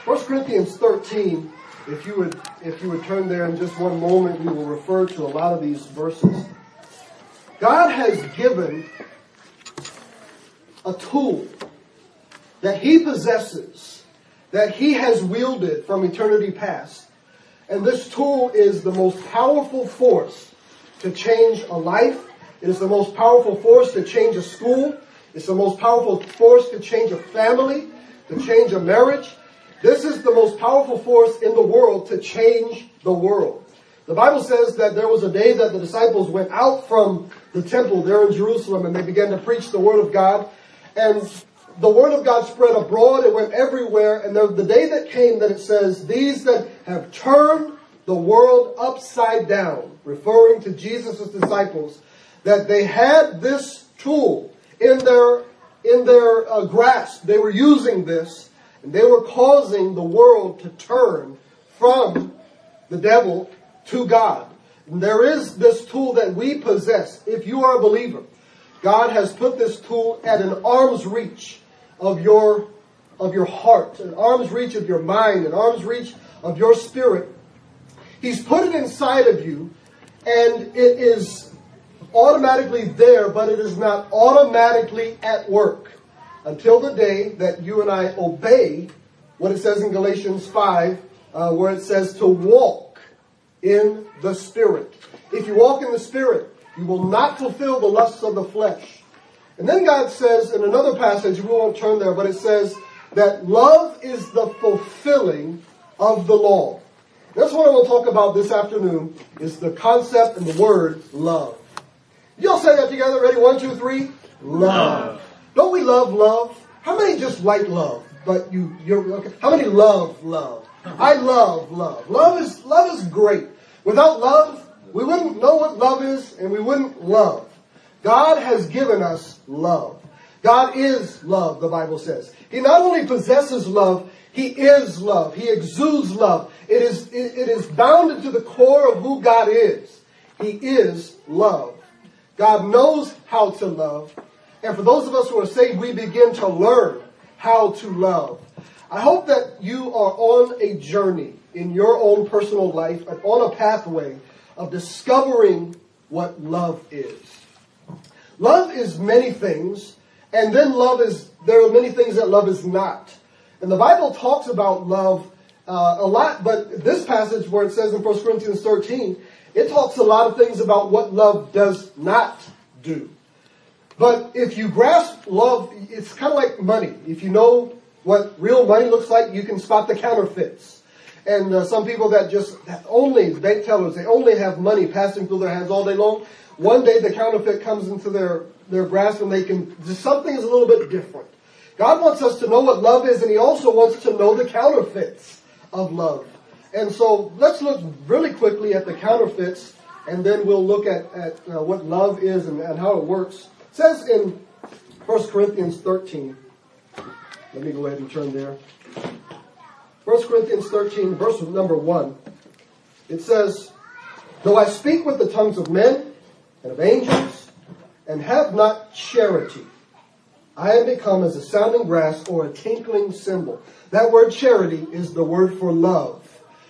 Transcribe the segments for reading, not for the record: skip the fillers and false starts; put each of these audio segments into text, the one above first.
First Corinthians 13, if you would turn there in just one moment, we will refer to a lot of these verses. God has given a tool that He possesses, that He has wielded from eternity past. And this tool is the most powerful force to change a life. It is the most powerful force to change a school. It's the most powerful force to change a family, to change a marriage. This is the most powerful force in the world to change the world. The Bible says that there was a day that the disciples went out from the temple there in Jerusalem and they began to preach the Word of God. And the Word of God spread abroad. It went everywhere. And the day that came that it says, these that have turned the world upside down, referring to Jesus' disciples, that they had this tool in their grasp. They were using this. And they were causing the world to turn from the devil to God. And there is this tool that we possess. If you are a believer, God has put this tool at an arm's reach of your heart, an arm's reach of your mind, an arm's reach of your spirit. He's put it inside of you, and it is automatically there, but it is not automatically at work until the day that you and I obey what it says in Galatians 5, where it says to walk in the Spirit. If you walk in the Spirit, you will not fulfill the lusts of the flesh. And then God says in another passage, we won't turn there, but it says that love is the fulfilling of the law. That's what I want to talk about this afternoon, is the concept and the word love. Y'all say that together. Ready? 1, 2, 3. Love. Don't we love love? How many just like love? But you're okay. How many love love? I love love. Love is great. Without love, we wouldn't know what love is, and we wouldn't love. God has given us love. God is love, the Bible says. He not only possesses love, He is love. He exudes love. It is bound into the core of who God is. He is love. God knows how to love. And for those of us who are saved, we begin to learn how to love. I hope that you are on a journey in your own personal life, and on a pathway of discovering what love is. Love is many things, and then there are many things that love is not. And the Bible talks about love a lot, but this passage where it says in 1 Corinthians 13, it talks a lot of things about what love does not do. But if you grasp love, it's kind of like money. If you know what real money looks like, you can spot the counterfeits. And some people that just only, bank tellers, they only have money passing through their hands all day long. One day the counterfeit comes into their grasp and they can, something is a little bit different. God wants us to know what love is, and He also wants to know the counterfeits of love. And so let's look really quickly at the counterfeits, and then we'll look at what love is and how it works. It says in 1 Corinthians 13, let me go ahead and turn there. 1 Corinthians 13, verse number 1. It says, though I speak with the tongues of men and of angels, and have not charity, I am become as a sounding brass or a tinkling cymbal. That word charity is the word for love.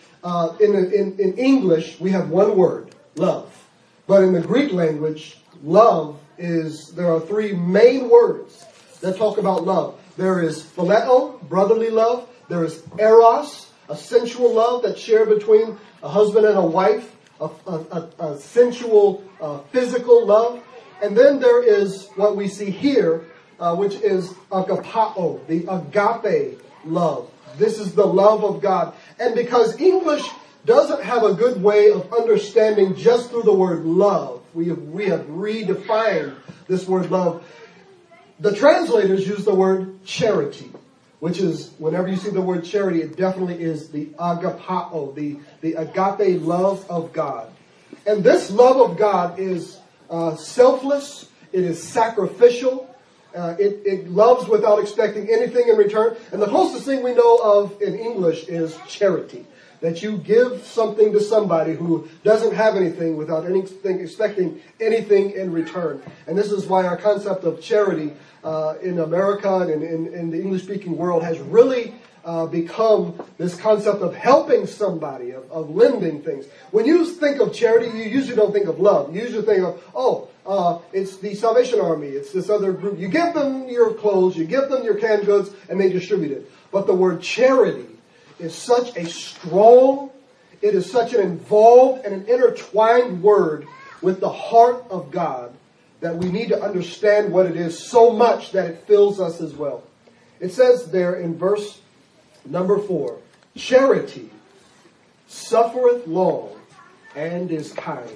In English, we have one word, love. But in the Greek language, love there are three main words that talk about love. There is phileo, brotherly love. There is eros, a sensual love that's shared between a husband and a wife, a sensual, physical love. And then there is what we see here, which is agapao, the agape love. This is the love of God. And because English doesn't have a good way of understanding just through the word love, we have redefined this word love. The translators use the word charity, which is, whenever you see the word charity, it definitely is the agapao, the agape love of God. And this love of God is selfless, it is sacrificial, it loves without expecting anything in return. And the closest thing we know of in English is charity. That you give something to somebody who doesn't have anything without expecting anything in return. And this is why our concept of charity in America and in the English-speaking world has really become this concept of helping somebody, of lending things. When you think of charity, you usually don't think of love. You usually think of, it's the Salvation Army, it's this other group. You give them your clothes, you give them your canned goods, and they distribute it. But the word charity is such a strong, it is such an involved and an intertwined word with the heart of God that we need to understand what it is so much that it fills us as well. It says there in verse number 4, charity suffereth long and is kind.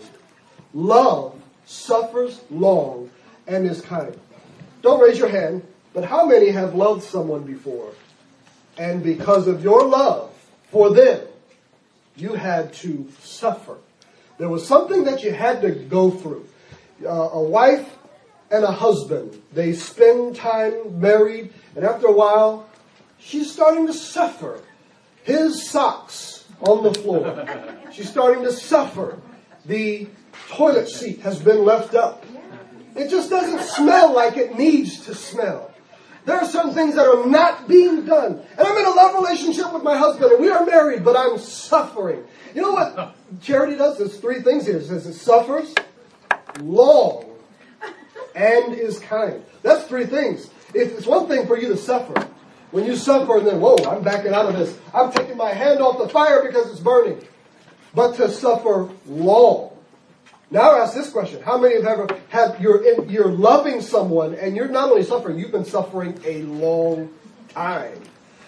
Love suffers long and is kind. Don't raise your hand, but how many have loved someone before? And because of your love for them, you had to suffer. There was something that you had to go through. A wife and a husband, they spend time married, and after a while, she's starting to suffer. His socks on the floor. She's starting to suffer. The toilet seat has been left up. It just doesn't smell like it needs to smell. There are some things that are not being done. And I'm in a love relationship with my husband, and we are married, but I'm suffering. You know what charity does? There's 3 things here. It says it suffers long and is kind. That's 3 things. It's one thing for you to suffer. When you suffer and then, whoa, I'm backing out of this. I'm taking my hand off the fire because it's burning. But to suffer long. Now I ask this question. How many have ever had, you're loving someone and you're not only suffering, you've been suffering a long time.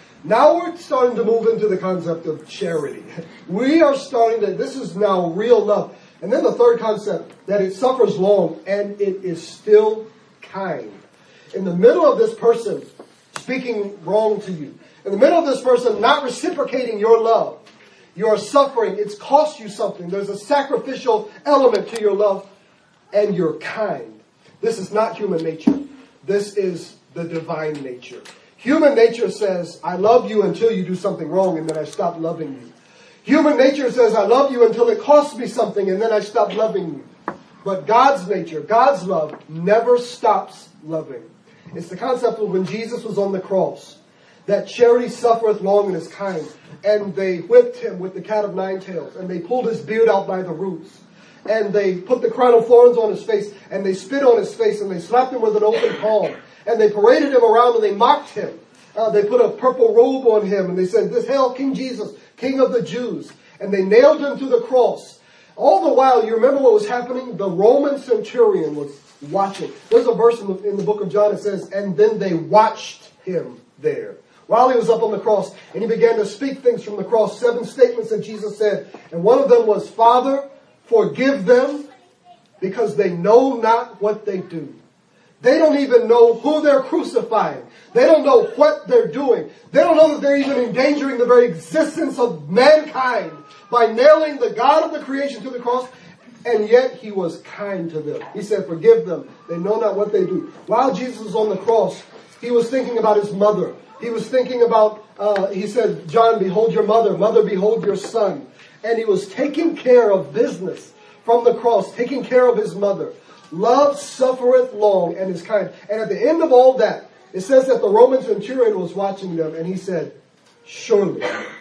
Now we're starting to move into the concept of charity. We are starting to, this is now real love. And then the third concept, that it suffers long and it is still kind. In the middle of this person speaking wrong to you, in the middle of this person not reciprocating your love, you are suffering, it's cost you something. There's a sacrificial element to your love, and you're kind. This is not human nature. This is the divine nature. Human nature says, I love you until you do something wrong, and then I stop loving you. Human nature says, I love you until it costs me something, and then I stop loving you. But God's nature, God's love, never stops loving. It's the concept of when Jesus was on the cross, that charity suffereth long and is kind. And they whipped him with the cat of 9 tails, and they pulled his beard out by the roots. And they put the crown of thorns on his face, and they spit on his face, and they slapped him with an open palm. And they paraded him around, and they mocked him. They put a purple robe on him, and they said, "This hail King Jesus, King of the Jews." And they nailed him to the cross. All the while, you remember what was happening? The Roman centurion was watching. There's a verse in the book of John that says, and then they watched him there, while he was up on the cross, and he began to speak things from the cross, 7 statements that Jesus said. And one of them was, Father, forgive them, because they know not what they do. They don't even know who they're crucifying. They don't know what they're doing. They don't know that they're even endangering the very existence of mankind by nailing the God of the creation to the cross. And yet he was kind to them. He said, forgive them. They know not what they do. While Jesus was on the cross, he was thinking about his mother. He was thinking about, he said, John, behold your mother. Mother, behold your son. And he was taking care of business from the cross, taking care of his mother. Love suffereth long and is kind. And at the end of all that, it says that the Roman centurion was watching them, and he said, surely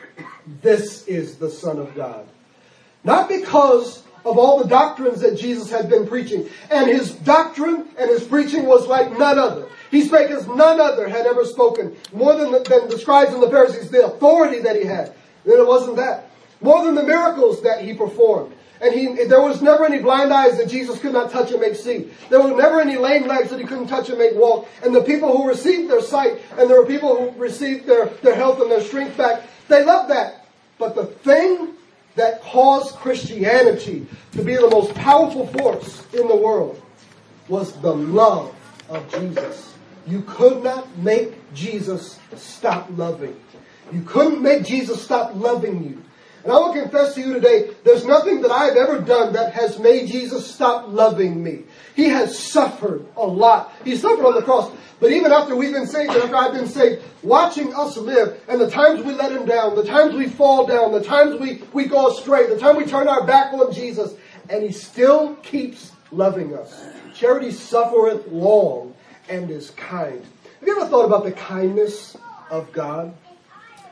this is the Son of God. Not because of all the doctrines that Jesus had been preaching. And his doctrine and his preaching was like none other. He spake as none other had ever spoken. More than the scribes and the Pharisees, the authority that he had. Then it wasn't that. More than the miracles that he performed. And there was never any blind eyes that Jesus could not touch and make see. There were never any lame legs that he couldn't touch and make walk. And the people who received their sight, and there were people who received their health and their strength back, they loved that. But the thing that caused Christianity to be the most powerful force in the world was the love of Jesus. You could not make Jesus stop loving. You couldn't make Jesus stop loving you. And I will confess to you today, there's nothing that I've ever done that has made Jesus stop loving me. He has suffered a lot. He suffered on the cross. But even after we've been saved, and after I've been saved, watching us live, and the times we let him down, the times we fall down, the times we go astray, the time we turn our back on Jesus, and he still keeps loving us. Charity suffereth long and is kind. Have you ever thought about the kindness of God?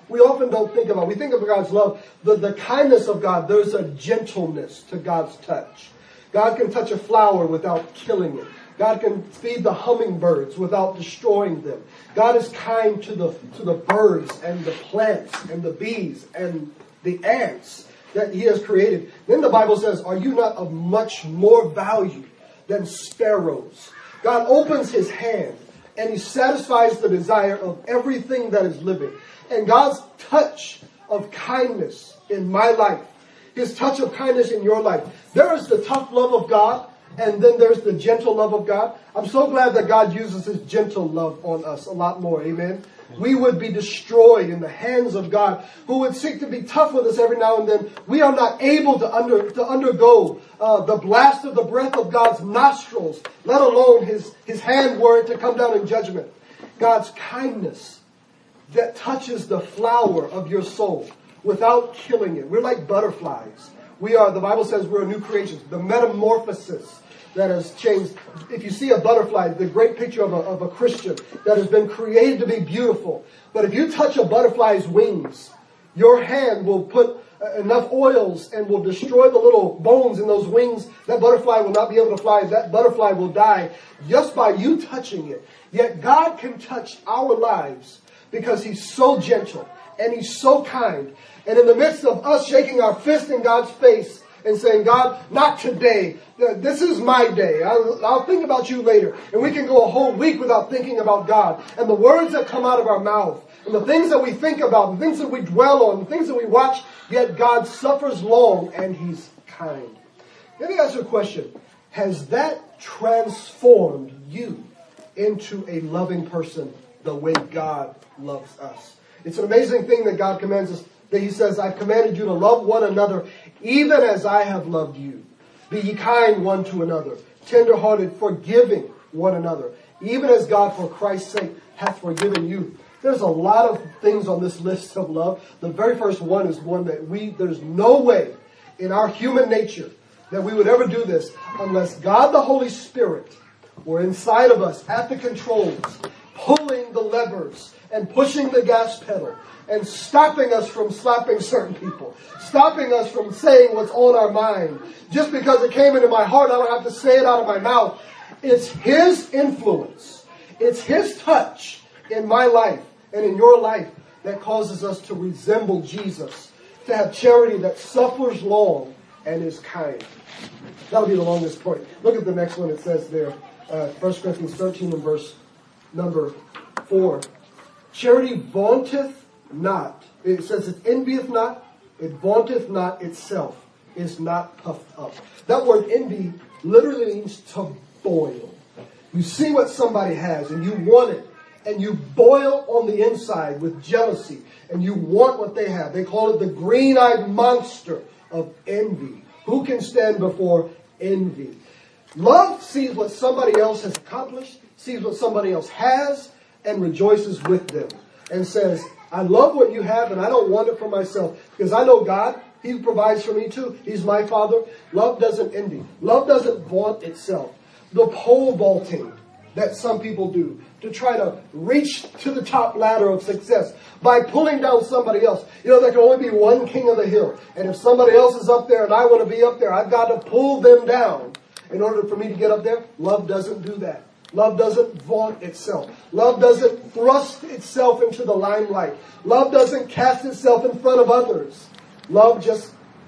we often don't think about. We think of God's love, the kindness of God. There's a gentleness to God's touch. God can touch a flower without killing it. God can feed the hummingbirds without destroying them. God is kind to the birds and the plants and the bees and the ants that He has created. Then the Bible says, are you not of much more value than sparrows? God opens His hand and He satisfies the desire of everything that is living. And God's touch of kindness in my life, His touch of kindness in your life. There is the tough love of God, and then there's the gentle love of God. I'm so glad that God uses His gentle love on us a lot more. Amen. We would be destroyed in the hands of God, who would seek to be tough with us every now and then. We are not able to undergo the blast of the breath of God's nostrils, let alone His hand word to come down in judgment. God's kindness that touches the flower of your soul without killing it. We're like butterflies. The Bible says we're a new creation. The metamorphosis that has changed. If you see a butterfly, the great picture of a Christian that has been created to be beautiful. But if you touch a butterfly's wings, your hand will put enough oils and will destroy the little bones in those wings. That butterfly will not be able to fly. That butterfly will die just by you touching it. Yet God can touch our lives because He's so gentle and He's so kind. And in the midst of us shaking our fist in God's face and saying, God, not today. This is my day. I'll think about you later. And we can go a whole week without thinking about God. And the words that come out of our mouth, and the things that we think about, the things that we dwell on, the things that we watch, yet God suffers long and He's kind. Let me ask you a question. Has that transformed you into a loving person the way God loves us? It's an amazing thing that God commands us. That He says, I've commanded you to love one another, even as I have loved you. Be ye kind one to another, tenderhearted, forgiving one another, even as God for Christ's sake hath forgiven you. There's a lot of things on this list of love. The very first one is one that there's no way in our human nature that we would ever do this unless God the Holy Spirit were inside of us at the controls, pulling the levers and pushing the gas pedal and stopping us from slapping certain people, stopping us from saying what's on our mind. Just because it came into my heart, I don't have to say it out of my mouth. It's His influence. It's His touch in my life and in your life that causes us to resemble Jesus, to have charity that suffers long and is kind. That'll be the longest point. Look at the next one. It says there, 1 Corinthians 13 and verse number 4. Charity vaunteth not. It says it envieth not, it vaunteth not itself, is not puffed up. That word envy literally means to boil. You see what somebody has and you want it, and you boil on the inside with jealousy, and you want what they have. They call it the green-eyed monster of envy. Who can stand before envy? Love sees what somebody else has accomplished, sees what somebody else has, and rejoices with them and says, I love what you have and I don't want it for myself because I know God, He provides for me too. He's my Father. Love doesn't envy. Love doesn't vaunt itself. The pole vaulting that some people do to try to reach to the top ladder of success by pulling down somebody else. You know, there can only be one king of the hill. And if somebody else is up there and I want to be up there, I've got to pull them down in order for me to get up there. Love doesn't do that. Love doesn't vaunt itself. Love doesn't thrust itself into the limelight. Love doesn't cast itself in front of others. Love just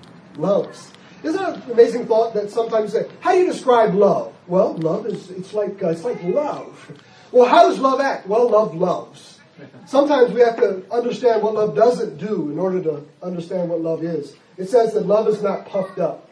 loves. Isn't it an amazing thought that sometimes you say, how do you describe love? Well, love is, it's like love. Well, how does love act? Well, love loves. Sometimes we have to understand what love doesn't do in order to understand what love is. It says that love is not puffed up.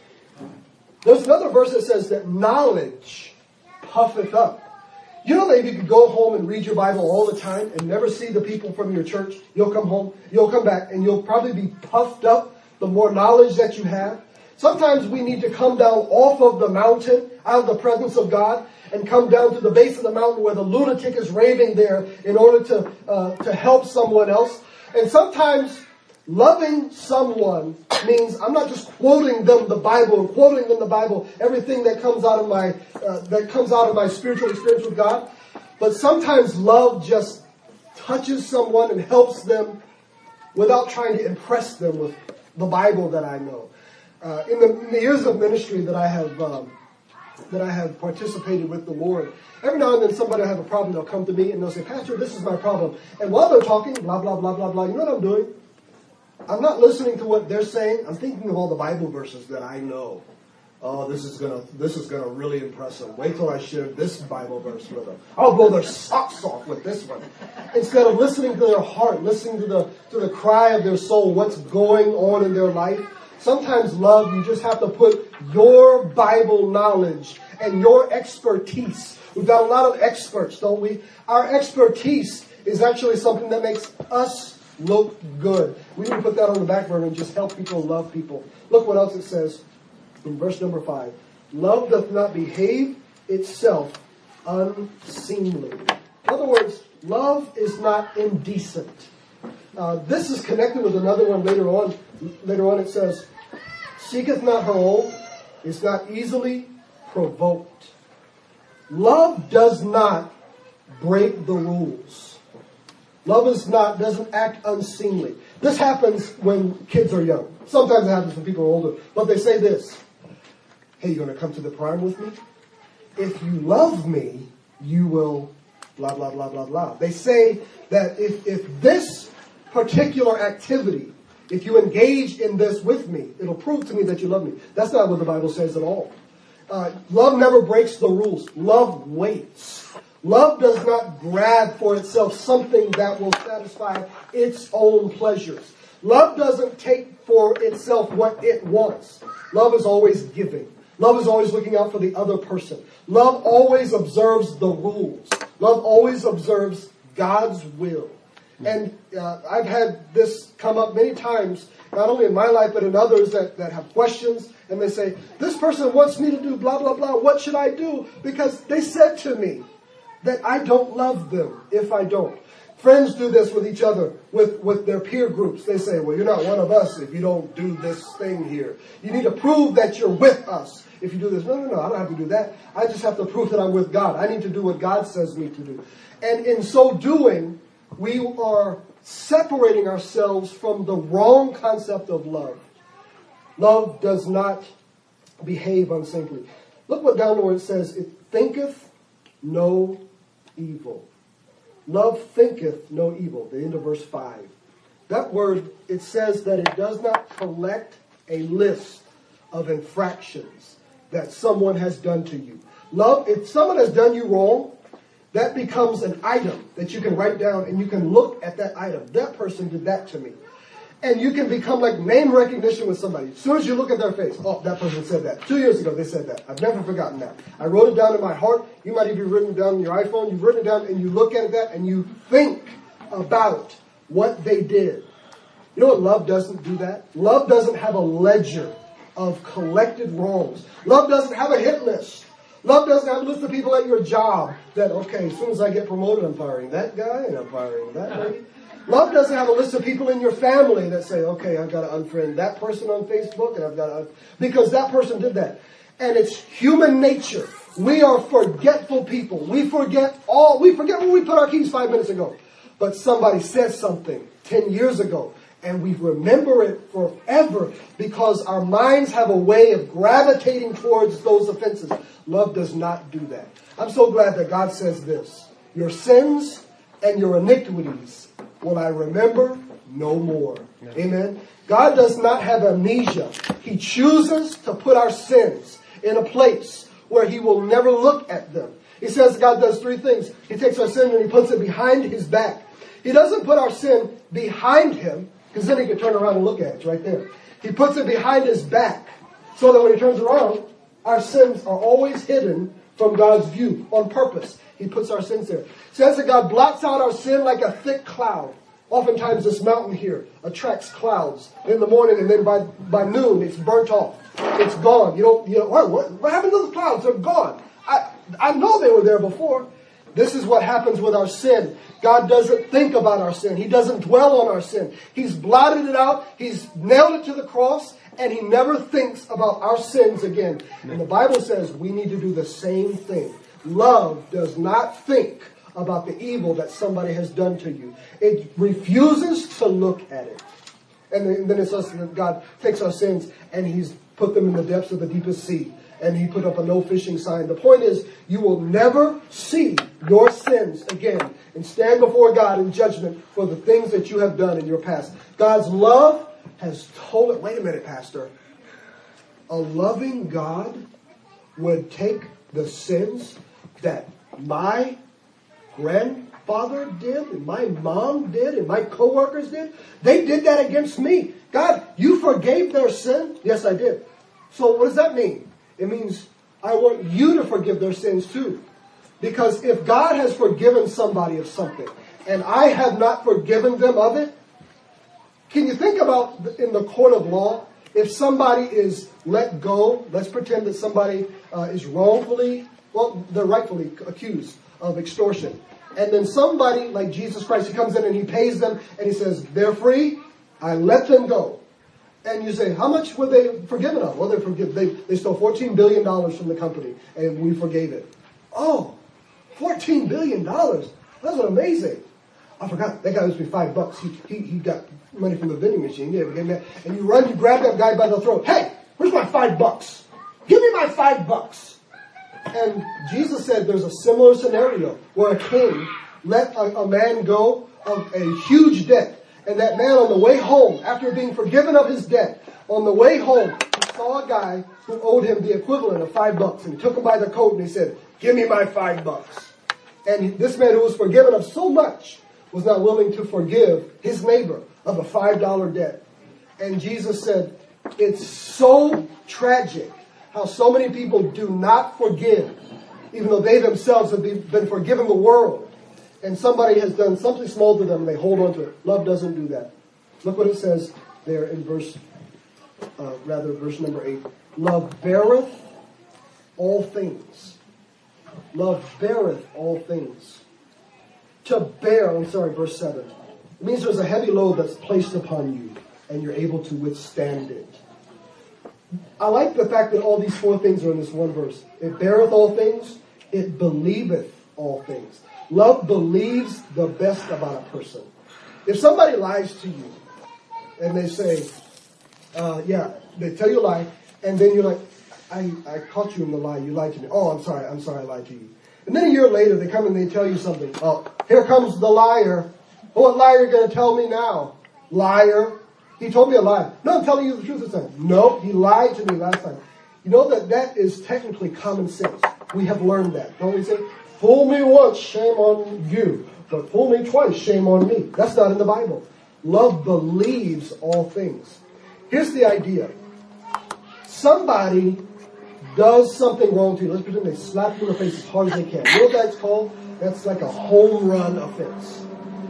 There's another verse that says that knowledge puffeth up. You know that if you could go home and read your Bible all the time and never see the people from your church, you'll come home, you'll come back, and you'll probably be puffed up the more knowledge that you have. Sometimes we need to come down off of the mountain, out of the presence of God, and come down to the base of the mountain where the lunatic is raving there in order to help someone else. And sometimes loving someone means I'm not just quoting them the Bible and quoting them the Bible, everything that comes out of my spiritual experience with God. But sometimes love just touches someone and helps them without trying to impress them with the Bible that I know. In the years of ministry that I have participated with the Lord, every now and then somebody will have a problem. They'll come to me and they'll say, Pastor, this is my problem. And while they're talking, blah, blah, blah, blah, blah, you know what I'm doing? I'm not listening to what they're saying. I'm thinking of all the Bible verses that I know. Oh, this is gonna really impress them. Wait till I share this Bible verse with them. I'll blow their socks off with this one. Instead of listening to their heart, listening to the cry of their soul, what's going on in their life. Sometimes, love, you just have to put your Bible knowledge and your expertise. We've got a lot of experts, don't we? Our expertise is actually something that makes us look good. We need to put that on the back burner and just help people love people. Look what else it says in verse number 5. Love doth not behave itself unseemly. In other words, love is not indecent. This is connected with another one later on. Later on it says, seeketh not her own, is not easily provoked. Love does not break the rules. Love doesn't act unseemly. This happens when kids are young. Sometimes it happens when people are older. But they say this, hey, you going to come to the prime with me? If you love me, you will blah, blah, blah, blah, blah. They say that if this particular activity, if you engage in this with me, it'll prove to me that you love me. That's not what the Bible says at all. Love never breaks the rules. Love waits. Love does not grab for itself something that will satisfy its own pleasures. Love doesn't take for itself what it wants. Love is always giving. Love is always looking out for the other person. Love always observes the rules. Love always observes God's will. And I've had this come up many times, not only in my life, but in others that have questions. And they say, this person wants me to do blah, blah, blah. What should I do? Because they said to me that I don't love them if I don't. Friends do this with each other, with their peer groups. They say, well, you're not one of us if you don't do this thing here. You need to prove that you're with us if you do this. No, I don't have to do that. I just have to prove that I'm with God. I need to do what God says me to do. And in so doing, we are separating ourselves from the wrong concept of love. Love does not behave unsaintly. Look what down where it says, it thinketh no evil. Love thinketh no evil. The end of verse 5. That word, it says that it does not collect a list of infractions that someone has done to you. Love, if someone has done you wrong, that becomes an item that you can write down and you can look at that item. That person did that to me. And you can become like name recognition with somebody. As soon as you look at their face, oh, that person said that. 2 years ago, they said that. I've never forgotten that. I wrote it down in my heart. You might even written it down on your iPhone. You've written it down and you look at that and you think about what they did. You know what? Love doesn't do that. Love doesn't have a ledger of collected wrongs. Love doesn't have a hit list. Love doesn't have a list of people at your job that, okay, as soon as I get promoted, I'm firing that guy and I'm firing that lady. Love doesn't have a list of people in your family that say, okay, I've got to unfriend that person on Facebook and I've got to, because that person did that. And it's human nature. We are forgetful people. We forget when we put our keys 5 minutes ago. But somebody said something 10 years ago and we remember it forever because our minds have a way of gravitating towards those offenses. Love does not do that. I'm so glad that God says this. Your sins and your iniquities will I remember no more. Yeah. Amen. God does not have amnesia. He chooses to put our sins in a place where he will never look at them. He says God does three things. He takes our sin and he puts it behind his back. He doesn't put our sin behind him because then he can turn around and look at it. It's right there. He puts it behind his back so that when he turns around, our sins are always hidden from God's view on purpose. He puts our sins there. It says that God blots out our sin like a thick cloud. Oftentimes this mountain here attracts clouds in the morning and then by noon it's burnt off. It's gone. You know what happened to the clouds? They're gone. I know they were there before. This is what happens with our sin. God doesn't think about our sin. He doesn't dwell on our sin. He's blotted it out. He's nailed it to the cross. And he never thinks about our sins again. And the Bible says we need to do the same thing. Love does not think about the evil that somebody has done to you. It refuses to look at it. And then it says that God takes our sins and he's put them in the depths of the deepest sea. And he put up a no fishing sign. The point is, you will never see your sins again and stand before God in judgment for the things that you have done in your past. God's love has told it. Wait a minute, Pastor. A loving God would take the sins that my grandfather did and my mom did and my coworkers did. They did that against me. God, you forgave their sin? Yes, I did. So what does that mean? It means I want you to forgive their sins too. Because if God has forgiven somebody of something and I have not forgiven them of it, can you think about in the court of law, if somebody is let go, let's pretend that somebody is wrongfully, well, they're rightfully accused of extortion. And then somebody like Jesus Christ, he comes in and he pays them and he says, they're free, I let them go. And you say, how much were they forgiven of? Well, they stole $14 billion from the company, and we forgave it. Oh, $14 billion. That's amazing. I forgot. That guy owes me $5. He got money from the vending machine. Yeah, and you grab that guy by the throat. Hey, where's my $5? Give me my $5. And Jesus said there's a similar scenario where a king let a man go of a huge debt. And that man on the way home, after being forgiven of his debt, on the way home, he saw a guy who owed him the equivalent of $5. And he took him by the coat and he said, give me my $5. And this man who was forgiven of so much was not willing to forgive his neighbor of a $5 debt. And Jesus said, it's so tragic how so many people do not forgive, even though they themselves have been forgiven the world. And somebody has done something small to them and they hold on to it. Love doesn't do that. Look what it says there in verse number 8. Love beareth all things. Love beareth all things. To bear, verse 7. It means there's a heavy load that's placed upon you and you're able to withstand it. I like the fact that all these four things are in this one verse. It beareth all things. It believeth all things. Love believes the best about a person. If somebody lies to you and they say, they tell you a lie, and then you're like, I caught you in the lie, you lied to me. Oh, I'm sorry, I lied to you. And then a year later, they come and they tell you something. Oh, here comes the liar. Oh, what lie are you going to tell me now? Liar. He told me a lie. No, I'm telling you the truth this time. No, he lied to me last time. You know that is technically common sense. We have learned that. Don't we say, fool me once, shame on you. But fool me twice, shame on me. That's not in the Bible. Love believes all things. Here's the idea. Somebody does something wrong to you. Let's pretend they slap you in the face as hard as they can. You know what that's called? That's like a home run offense.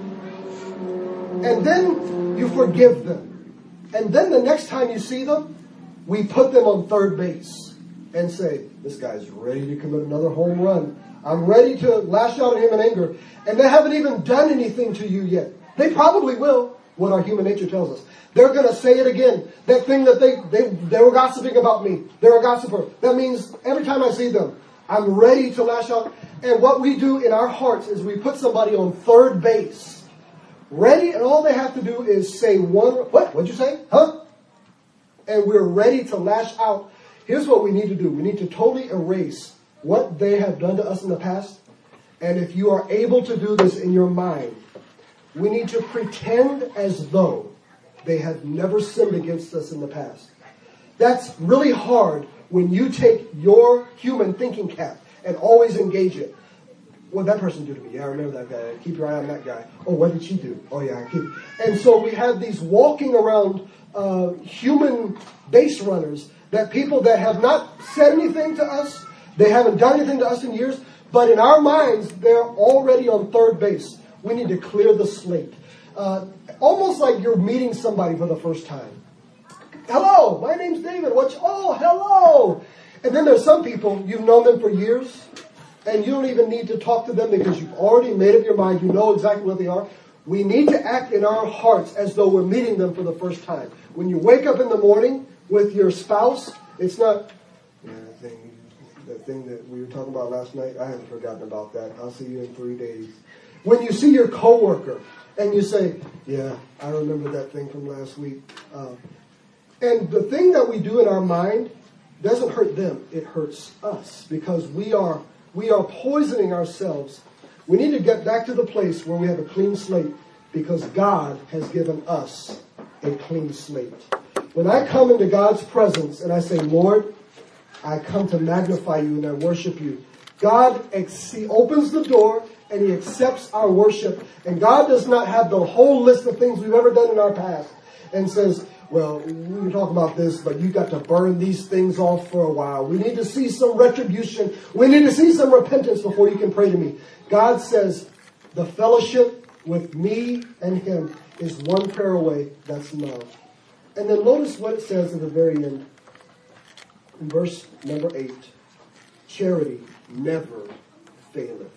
And then you forgive them. And then the next time you see them, we put them on third base and say, this guy's ready to commit another home run. I'm ready to lash out at him in anger. And they haven't even done anything to you yet. They probably will, what our human nature tells us. They're going to say it again. That thing that they were gossiping about me. They're a gossiper. That means every time I see them, I'm ready to lash out. And what we do in our hearts is we put somebody on third base. Ready, and all they have to do is say what'd you say? Huh? And we're ready to lash out. Here's what we need to do. We need to totally erase what they have done to us in the past. And if you are able to do this in your mind, we need to pretend as though they have never sinned against us in the past. That's really hard when you take your human thinking cap and always engage it. What did that person do to me? Yeah, I remember that guy. Keep your eye on that guy. Oh, what did she do? Oh, yeah, I keep. And so we have these walking around human base runners, that people that have not said anything to us, they haven't done anything to us in years, but in our minds, they're already on third base. We need to clear the slate. Almost like you're meeting somebody for the first time. Hello, my name's David. Oh, hello. And then there's some people, you've known them for years, and you don't even need to talk to them because you've already made up your mind. You know exactly what they are. We need to act in our hearts as though we're meeting them for the first time. When you wake up in the morning with your spouse, it's not, That thing that we were talking about last night, I haven't forgotten about that. I'll see you in 3 days. When you see your coworker and you say, yeah, I remember that thing from last week. And the thing that we do in our mind doesn't hurt them. It hurts us because we are poisoning ourselves. We need to get back to the place where we have a clean slate because God has given us a clean slate. When I come into God's presence and I say, Lord, I come to magnify you and I worship you. God he opens the door and he accepts our worship. And God does not have the whole list of things we've ever done in our past and says, well, we can talk about this, but you got to burn these things off for a while. We need to see some retribution. We need to see some repentance before you can pray to me. God says the fellowship with me and him is one prayer away. That's love. And then notice what it says at the very end. In verse number 8. Charity never faileth.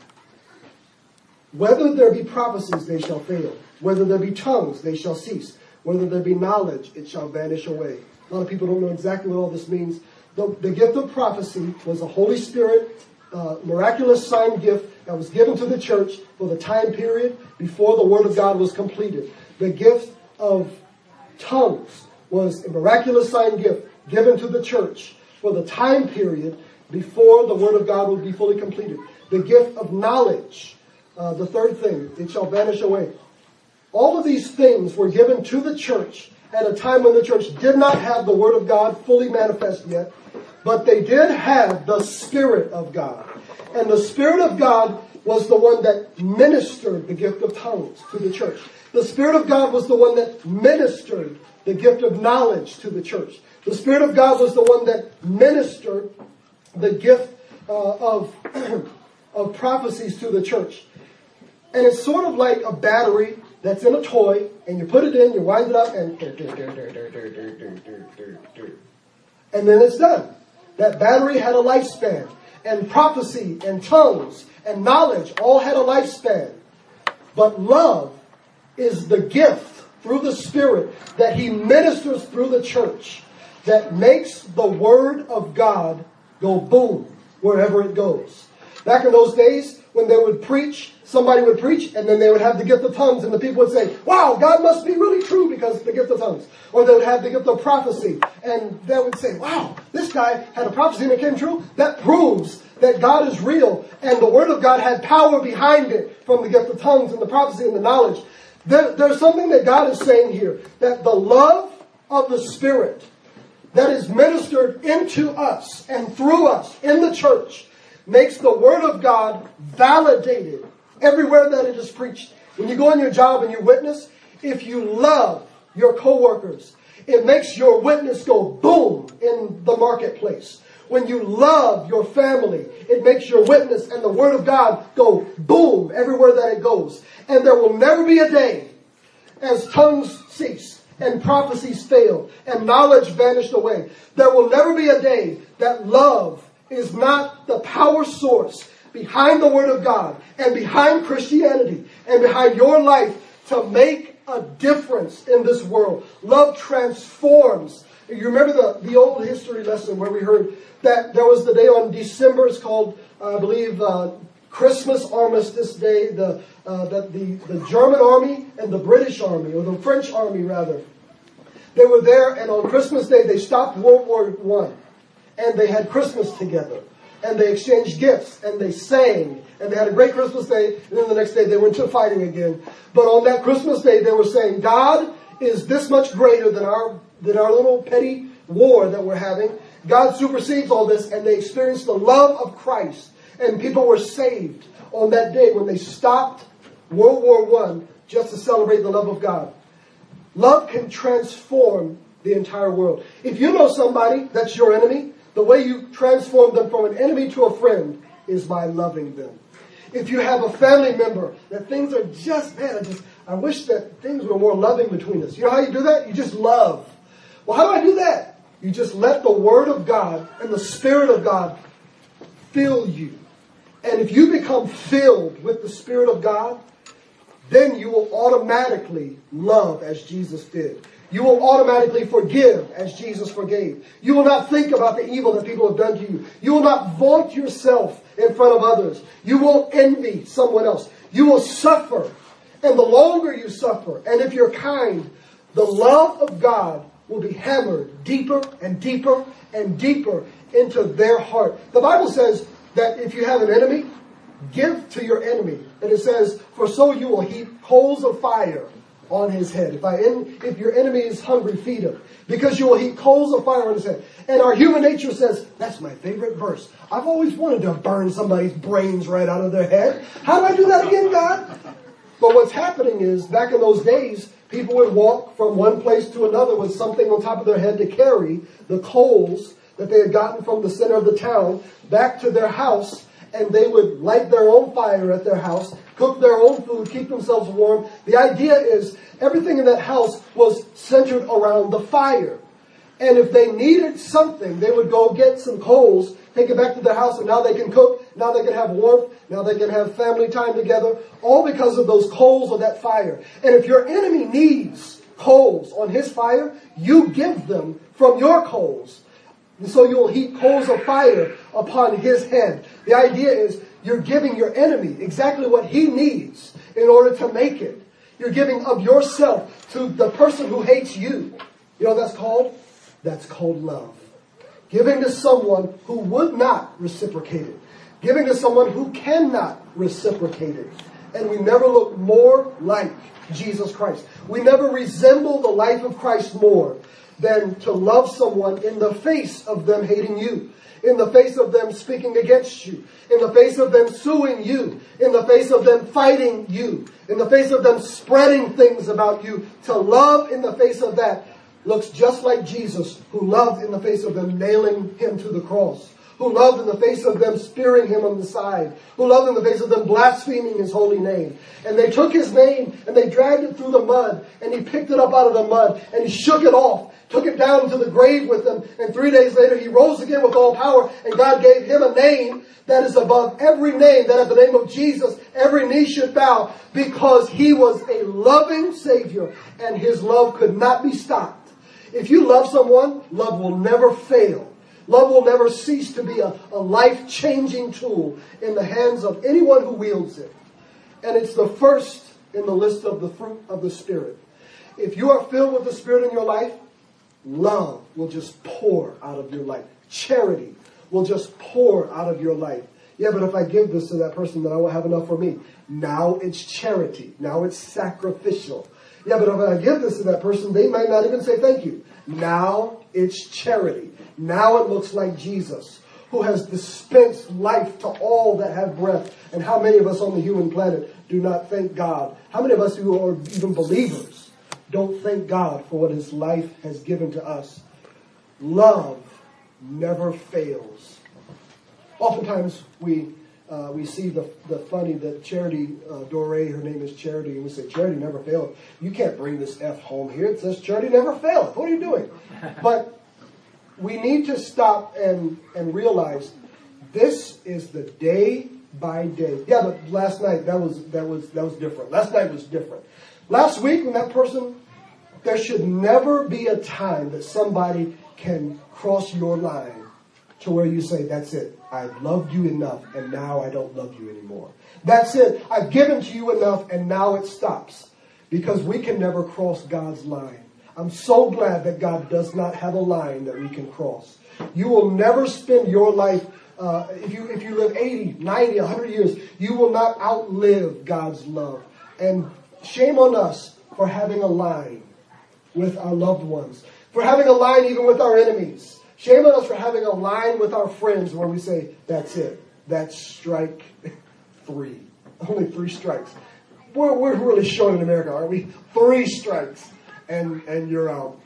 Whether there be prophecies, they shall fail. Whether there be tongues, they shall cease. Whether there be knowledge, it shall vanish away. A lot of people don't know exactly what all this means. The gift of prophecy was a Holy Spirit, miraculous sign gift that was given to the church for the time period before the Word of God was completed. The gift of tongues was a miraculous sign gift given to the church for the time period before the Word of God would be fully completed. The gift of knowledge, the third thing, it shall vanish away. All of these things were given to the church at a time when the church did not have the Word of God fully manifest yet, but they did have the Spirit of God. And the Spirit of God was the one that ministered the gift of tongues to the church. The Spirit of God was the one that ministered the gift of knowledge to the church. The Spirit of God was the one that ministered the gift of prophecies to the church. And it's sort of like a battery that's in a toy, and you put it in, you wind it up, and then it's done. That battery had a lifespan, and prophecy, and tongues, and knowledge all had a lifespan. But love is the gift through the Spirit that he ministers through the church that makes the Word of God go boom wherever it goes. Back in those days, when they would preach, somebody would preach, and then they would have the gift of tongues, and the people would say, wow, God must be really true because of the gift of tongues. Or they would have the gift of prophecy, and they would say, wow, this guy had a prophecy and it came true. That proves that God is real, and the Word of God had power behind it from the gift of tongues and the prophecy and the knowledge. There's something that God is saying here, that the love of the Spirit that is ministered into us and through us in the church makes the Word of God validated everywhere that it is preached. When you go on your job and you witness, if you love your coworkers, it makes your witness go boom in the marketplace. When you love your family, it makes your witness and the Word of God go boom everywhere that it goes. And there will never be a day as tongues cease and prophecies fail and knowledge vanished away. There will never be a day that love is not the power source behind the Word of God and behind Christianity and behind your life to make a difference in this world. Love transforms. You remember the old history lesson where we heard that there was the day on December, it's called, I believe, Christmas Armistice Day, that the German army and the British army, or the French army rather, they were there, and on Christmas Day they stopped World War I. And they had Christmas together. And they exchanged gifts. And they sang. And they had a great Christmas day. And then the next day they went to fighting again. But on that Christmas day they were saying, God is this much greater than our little petty war that we're having. God supersedes all this. And they experienced the love of Christ. And people were saved on that day when they stopped World War I just to celebrate the love of God. Love can transform the entire world. If you know somebody that's your enemy, the way you transform them from an enemy to a friend is by loving them. If you have a family member that things are just, man, I wish that things were more loving between us. You know how you do that? You just love. Well, how do I do that? You just let the Word of God and the Spirit of God fill you. And if you become filled with the Spirit of God, then you will automatically love as Jesus did. You will automatically forgive as Jesus forgave. You will not think about the evil that people have done to you. You will not vaunt yourself in front of others. You won't envy someone else. You will suffer. And the longer you suffer, and if you're kind, the love of God will be hammered deeper and deeper and deeper into their heart. The Bible says that if you have an enemy, give to your enemy. And it says, for so you will heap coals of fire on his head. If your enemy is hungry, feed him, because you will heap coals of fire on his head. And our human nature says, that's my favorite verse. I've always wanted to burn somebody's brains right out of their head. How do I do that again, God? But what's happening is, back in those days, people would walk from one place to another with something on top of their head to carry the coals that they had gotten from the center of the town back to their house. And they would light their own fire at their house, cook their own food, keep themselves warm. The idea is everything in that house was centered around the fire. And if they needed something, they would go get some coals, take it back to their house, and now they can cook, now they can have warmth, now they can have family time together, all because of those coals of that fire. And if your enemy needs coals on his fire, you give them from your coals. And so you'll heap coals of fire upon his head. The idea is you're giving your enemy exactly what he needs in order to make it. You're giving of yourself to the person who hates you. You know what that's called? That's called love. Giving to someone who would not reciprocate it. Giving to someone who cannot reciprocate it. And we never look more like Jesus Christ. We never resemble the life of Christ more than to love someone in the face of them hating you, in the face of them speaking against you, in the face of them suing you, in the face of them fighting you, in the face of them spreading things about you. To love in the face of that looks just like Jesus, who loved in the face of them nailing him to the cross, who loved in the face of them spearing him on the side, who loved in the face of them blaspheming his holy name. And they took his name and they dragged it through the mud, and he picked it up out of the mud and he shook it off, took it down to the grave with him, and 3 days later he rose again with all power, and God gave him a name that is above every name, that at the name of Jesus every knee should bow, because he was a loving Savior and his love could not be stopped. If you love someone, love will never fail. Love will never cease to be a life-changing tool in the hands of anyone who wields it. And it's the first in the list of the fruit of the Spirit. If you are filled with the Spirit in your life, love will just pour out of your life. Charity will just pour out of your life. Yeah, but if I give this to that person, then I will have enough for me. Now it's charity. Now it's sacrificial. Yeah, but if I give this to that person, they might not even say thank you. Now it's charity. Now it looks like Jesus, who has dispensed life to all that have breath. And how many of us on the human planet do not thank God? How many of us who are even believers don't thank God for what his life has given to us? Love never fails. Oftentimes we see the funny that Charity Doré, her name is Charity, and we say, Charity never failed. You can't bring this F home here. It says Charity never failed. What are you doing? But we need to stop and realize this is the day by day. Yeah, but last night that was different. Last night was different. Last week when that person, there should never be a time that somebody can cross your line to where you say, that's it. I've loved you enough and now I don't love you anymore. That's it. I've given to you enough and now it stops. Because we can never cross God's line. I'm so glad that God does not have a line that we can cross. You will never spend your life, if you live 80, 90, 100 years, you will not outlive God's love. And shame on us for having a line with our loved ones, for having a line even with our enemies. Shame on us for having a line with our friends where we say, that's it. That's strike 3. Only 3 strikes. We're really short in America, aren't we? 3 strikes and you're out.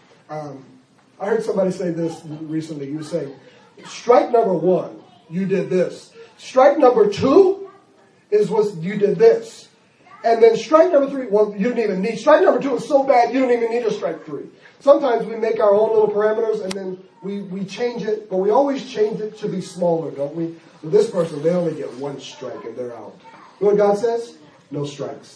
I heard somebody say this recently. He was saying, strike number 1, you did this. Strike number 2 is what you did this. And then strike number 3, well, you didn't even need. Strike number 2 is so bad you don't even need a strike 3. Sometimes we make our own little parameters and then we change it, but we always change it to be smaller, don't we? With this person, they only get 1 strike and they're out. You know what God says? No strikes.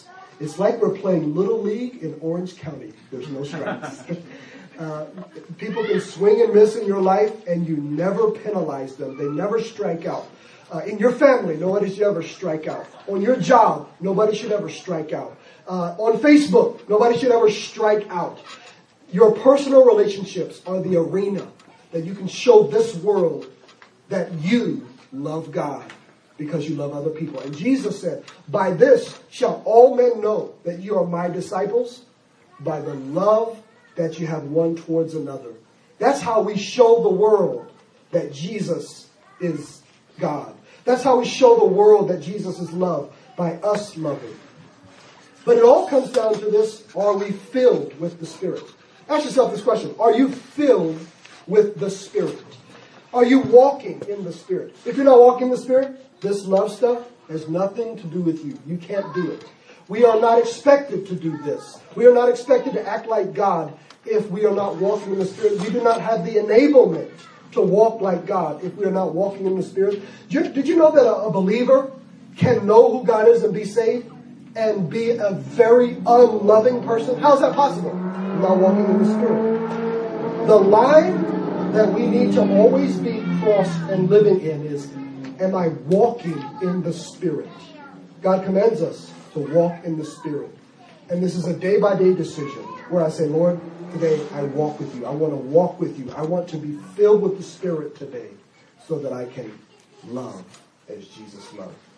It's like we're playing Little League in Orange County. There's no strikes. People can swing and miss in your life, and you never penalize them. They never strike out. In your family, nobody should ever strike out. On your job, nobody should ever strike out. On Facebook, nobody should ever strike out. Your personal relationships are the arena that you can show this world that you love God because you love other people. And Jesus said, by this shall all men know that you are my disciples, by the love that you have one towards another. That's how we show the world that Jesus is God. That's how we show the world that Jesus is loved, by us loving. But it all comes down to this: are we filled with the Spirit? Ask yourself this question: are you filled with the Spirit? Are you walking in the Spirit? If you're not walking in the Spirit, this love stuff has nothing to do with you. You can't do it. We are not expected to do this. We are not expected to act like God if we are not walking in the Spirit. We do not have the enablement to walk like God if we are not walking in the Spirit. Did you know that a believer can know who God is and be saved and be a very unloving person? How is that possible? Not walking in the Spirit. The line that we need to always be crossed and living in is, am I walking in the Spirit? God commands us to walk in the Spirit. And this is a day-by-day decision where I say, Lord, today I walk with you. I want to walk with you. I want to be filled with the Spirit today so that I can love as Jesus loved.